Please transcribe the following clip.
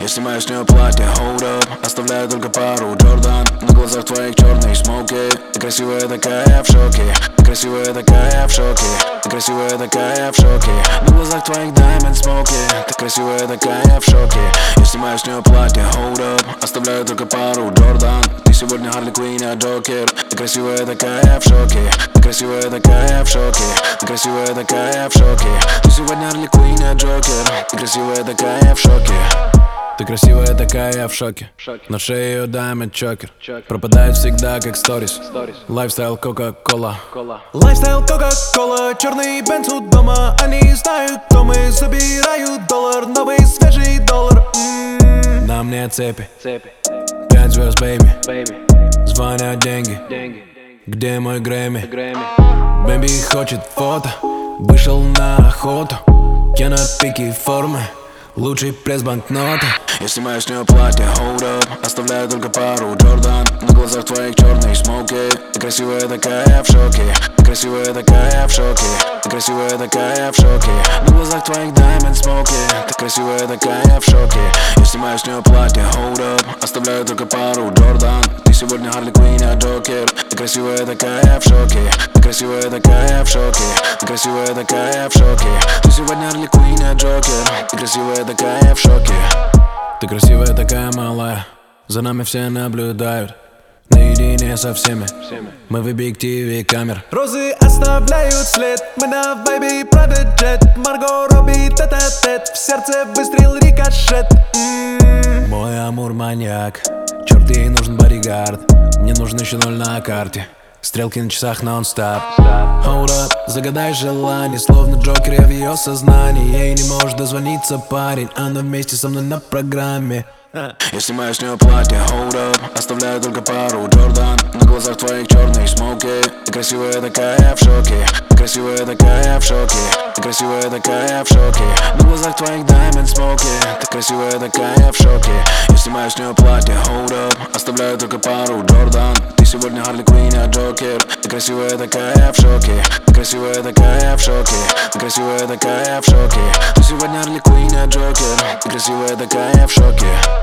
Я снимаю с нее платье, hold up. Оставляю только пару Джордан. На глазах твоих черные смоки. Ты красивая такая, я в шоке. Ты красивая такая, я в шоке. Ты красивая такая, я в шоке. На глазах твоих diamond смоки. Ты красивая такая, я в шоке. Я снимаю с нее платье, hold up. Оставляю только пару Джордан. Ты сегодня Харли Квинн, я Джокер. Ты красивая такая, я в шоке. Ты красивая такая, я в шоке. Ты красивая такая, я в шоке. Ты сегодня Харли Квинн, я Джокер. Ты красивая такая, я в шоке. Ты красивая такая, я в шоке. На шее ее diamond чокер. Пропадает всегда как сторис. Лайфстайл Кока-Кола. Лайфстайл Кока-Кола. Черный бенз у дома. Они знают, кто мы. Забирают доллар. Новый свежий доллар. На мне цепи. 5 звезд, бэйби. Звонят деньги. Где мой Грэмми? Бэйби хочет фото. Вышел на охоту. Я на пике формы. Лучший пресс банкноты. Я снимаю с нее платье, hold up. Оставляю только пару Джордан. На глазах твоих черные смоки. Ты красивая такая, я в шоке. Ты красивая такая, я в шоке. Ты красивая такая, я в шоке. На глазах твоих diamond смоки. Ты красивая такая, я в шоке. Я снимаю с нее платье, hold up. Оставляю только пару Джордан. Ты сегодня Харли Квинн, я Джокер. Ты красивая такая, я в шоке. Ты красивая такая, я в шоке. Ты красивая такая, я в шоке. Ты сегодня Харли Квинн, я Джокер. Ты красивая такая, я в шоке. Ты красивая такая, малая. За нами все наблюдают. Наедине со всеми. Мы в объективе камер. Розы оставляют след. Мы на вайбе Prada Jet. Марго Робби тет-а-тет. В сердце выстрел рикошет. Мой амур маньяк. Черт, ей нужен бодигард. Мне нужен еще 0 на карте. Стрелки на часах нон-стоп. Hold up, загадай желание. Словно Джокер, я в ее сознании. Ей не может дозвониться парень. Она вместе со мной на программе. Я снимаю с нее платье, hold up. Оставляю только пару Джордан. На глазах твоих черные смоки. Ты красивая такая, я в шоке. Ты красивая такая, я в шоке. Ты красивая такая, я в шоке. На глазах твоих diamond смоки. Ты красивая такая, я в шоке. Я снимаю с нее платье, hold up. Оставляю только пару Джордан. Ты сегодня Харли Квинн, я Джокер. Ты красивая такая, я в шоке. Ты красивая такая, я в шоке. Ты красивая такая, я в шоке. Ты сегодня Харли Квинн, я Джокер. Ты красивая такая, я в шоке.